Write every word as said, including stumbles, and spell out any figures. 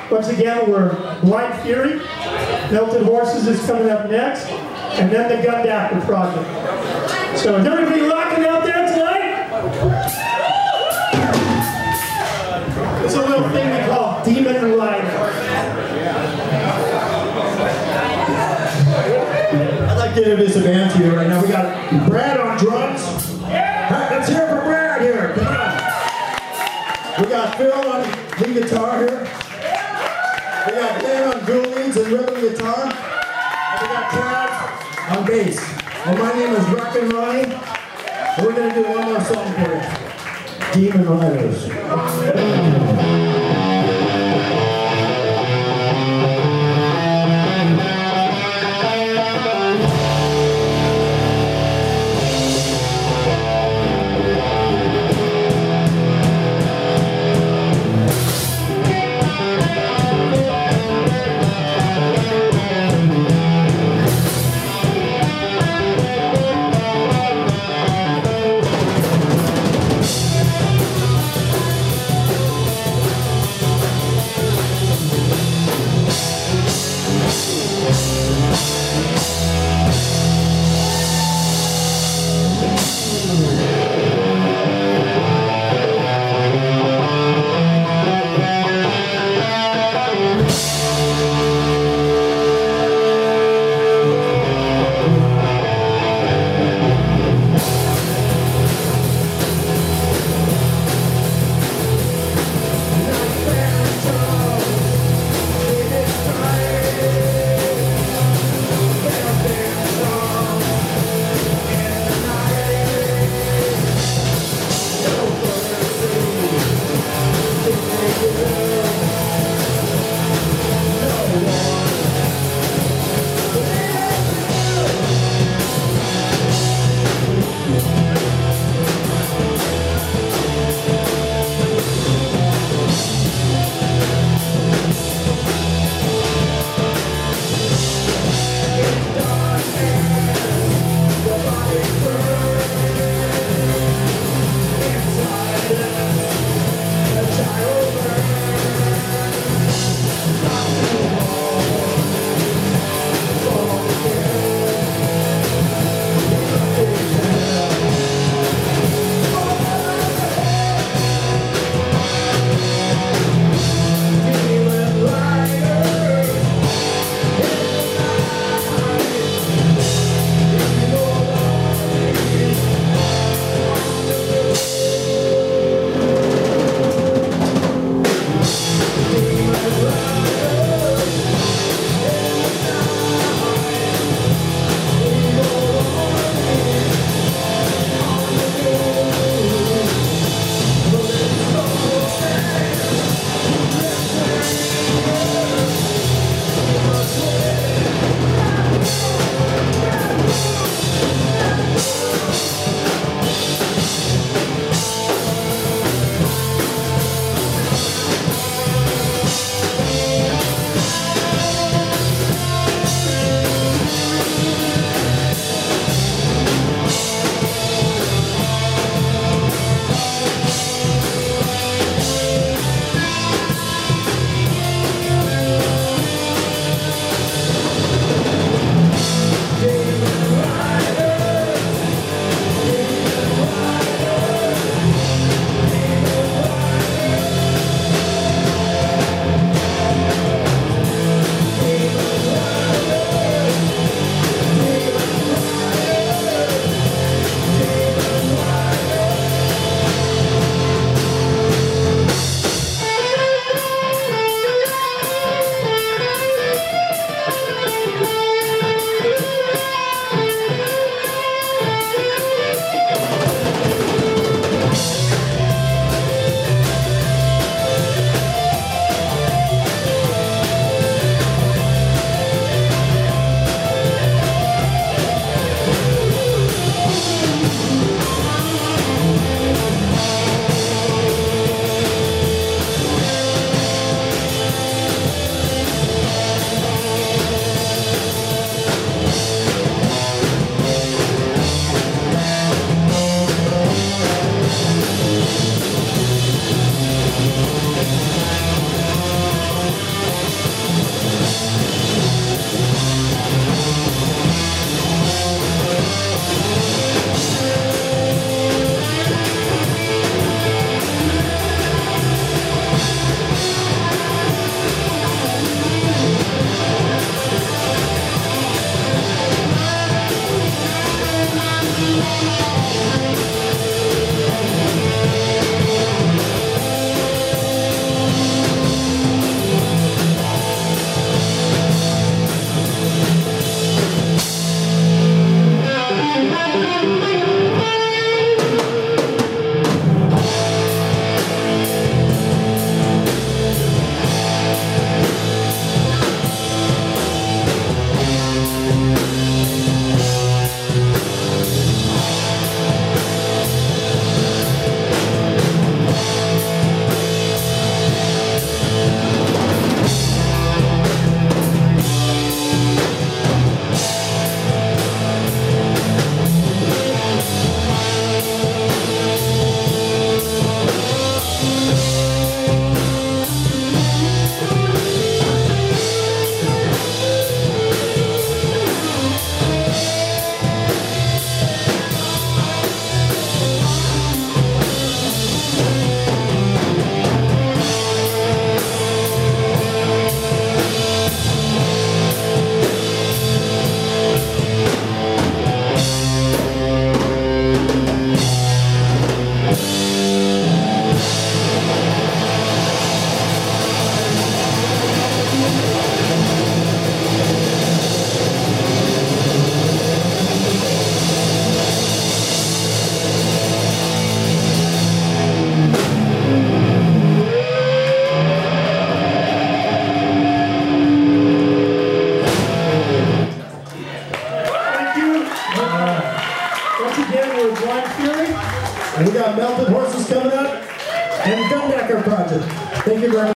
Once again, we're Blind Fury. Melted Horses is coming up next. And then the Gundapper Project. So is everybody rocking out there tonight? It's a little thing we call Demon Rider. I'd like to introduce a band to you right now. We got Brad on drums. Right, let's hear it for Brad here. Come on. We got Phil on lead guitar here. We got Dan on dual leads and rhythm guitar. And we got Trav on bass. And my name is Rockin' Ronnie. And we're going to do one more song for you. Demon Riders. Once again, we're Blind Fury. And we got Melted Horses coming up and Gundecker Project. Thank you very much.